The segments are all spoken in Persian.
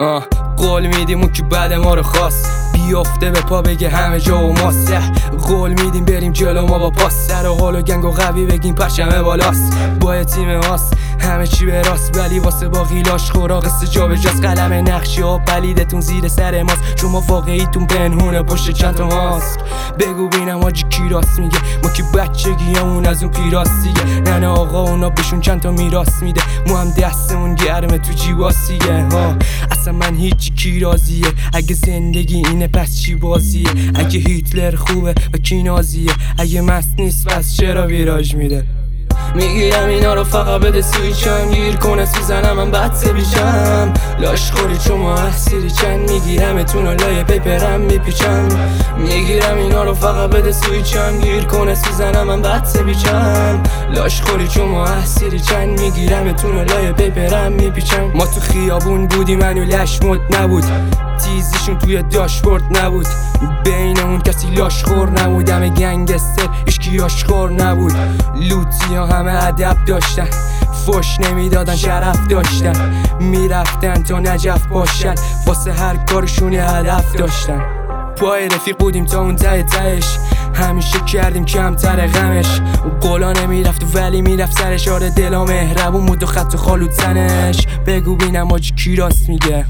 قول میدیم اون که بعد ما رو خواست بیافته به پا بگه همه جا و ماسه. قول میدیم بریم جلو ما با پاس، سر و حال و گنگ و قوی بگیم پرچمه بالاست. با تیم هاست همه چی به راست، ولی واسه باقیلاش خورا قصه جا به جاست. قلم نقشی ها پلیدتون زیر سر ماست، شما واقعیتون پنهونه پشت چند تا ماسک. بگو بینم آجی کی راست میگه، ما که بچگیامون از اون پیراست دیگه. نه آقا اونا بهشون چند تا میراث میده، ما هم دستمون گرمه تو جیباسیه. اصلا من هیچی کی راضیه، اگه زندگی اینه پس چی بازیه؟ اگه هیتلر خوبه و کی نازیه؟ اگه مست نیست پس چرا ویراژ میده؟ میگیرم اینا رو فقط بده سویچم، گیر کنه سوزنم من بد بیچم. لاش خوری چون ما احسیری چند، میگیرم اتون و لای پیپرم میپیچم. میگیرم اینا رو فقط بده سویچم، گیر کنه سوزنم من بد بیچم. لاش خوری چون ما احسیری چند، میگیرم اتون و لای پیپرم میپیچم. ما تو خیابون بودیم منو لشمت نبود، تیزیشون توی داشبورد نبود. بینمون کسی لاش خور نبود، همه گنگستر اشکی آشخور نبود. لوتی ها همه ادب داشتن، فش نمیدادن شرف داشتن. میرفتن تا نجف باشن، واسه هر کارشون هدف داشتن. پای رفیق بودیم تا اون ته تهش، همیشه کردیم کمتر غمش. قولا نمیرفت ولی میرفت سرش، آره دلا مهربون بود و خط و خالو تنش. بگو بینم آجی کی راست میگه،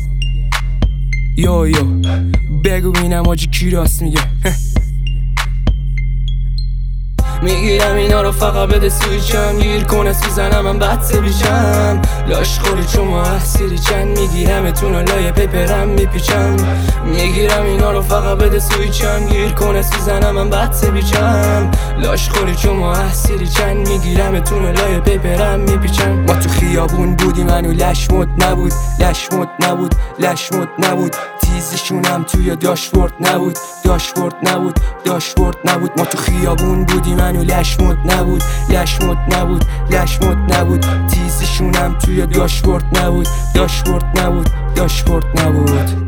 یو بگو بینم آجی کی راست میگه. میگیرم اینا رو فقط بده سویچم، گیر کنه سوزنم من بد بیچم. لاش خوری چون ما احسیری چند، میگیرم اتون و لای پیپرم میپیچم. میگیرم اینا رو فقط بده سویچم، گیر کنه سوزنم من بد بیچم. لاش خوری چون ما احسیری چند، میگیرم اتون و لای پیپرم میپیچم. ما تو خیابون بودیم منو لشمت نبود، لشمت نبود، لشمت نبود. تیزشونم توی داشبورد نبود، داشبورد نبود، داشبورد نبود. ما تو خیابون بودیم منو لشمت نبود، لشمت نبود، لشمت نبود. تیزشونم توی داشبورد نبود، داشبورد نبود، داشبورد نبود.